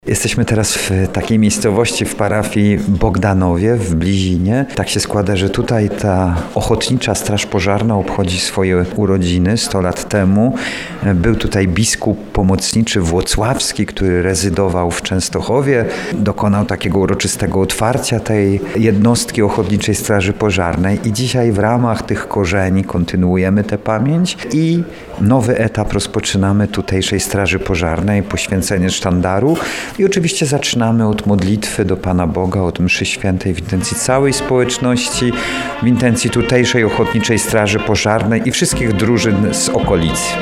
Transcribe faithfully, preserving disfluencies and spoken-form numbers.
Jesteśmy teraz w takiej miejscowości w parafii Bogdanowie w Blizinie. Tak się składa, że tutaj ta Ochotnicza Straż Pożarna obchodzi swoje urodziny sto lat temu. Był tutaj biskup pomocniczy włocławski, który rezydował w Częstochowie. Dokonał takiego uroczystego otwarcia tej jednostki Ochotniczej Straży Pożarnej i dzisiaj w ramach tych korzeni kontynuujemy tę pamięć i nowy etap rozpoczynamy tutejszej Straży Pożarnej, poświęcenie sztandaru. I oczywiście zaczynamy od modlitwy do Pana Boga, od mszy świętej w intencji całej społeczności, w intencji tutejszej Ochotniczej Straży Pożarnej i wszystkich drużyn z okolicy.